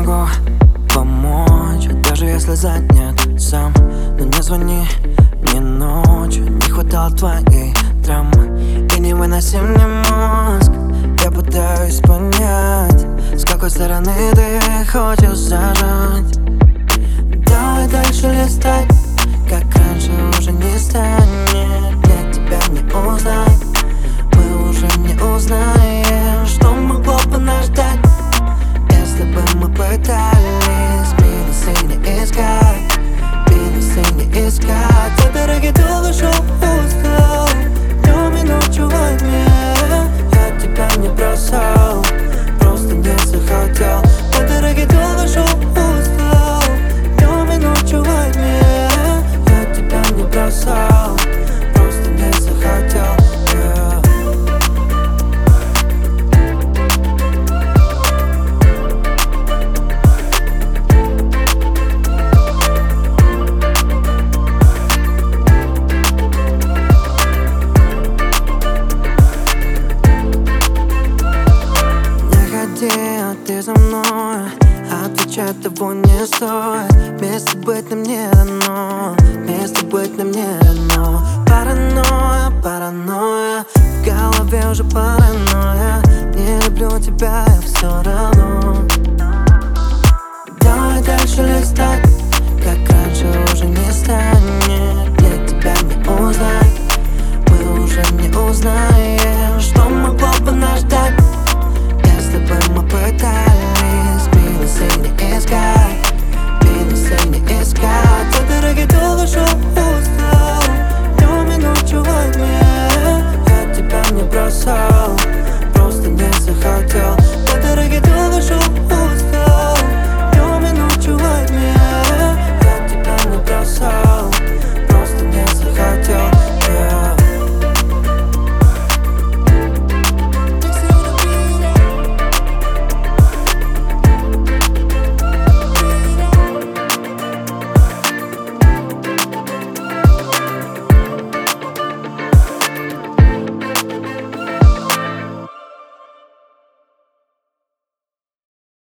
смогу помочь, даже если занят сам. Но не звони мне ночью, не хватало твоей драмы. И не выноси мне мозг, я пытаюсь понять, с какой стороны ты хочешь зажать. Давай дальше листать, как раньше уже не станет. Для тебя не узнать, мы уже не узнаем, что могло бы нас ждать, если бы мы пытались минусы не искать, минусы не искать. За дороги долго шел, устал, днем и ночью во тьме. Я тебя не бросал, просто не захотел. За дороги долго шел, устал, днем и ночью во тьме. Я тебя не бросал, просто не захотел. Ты за мной, отвечать того не стоит. Вместе быть нам не дано, вместе быть нам не дано. Паранойя, паранойя, в голове уже паранойя. Не люблю тебя, я все равно. Давай дальше листай,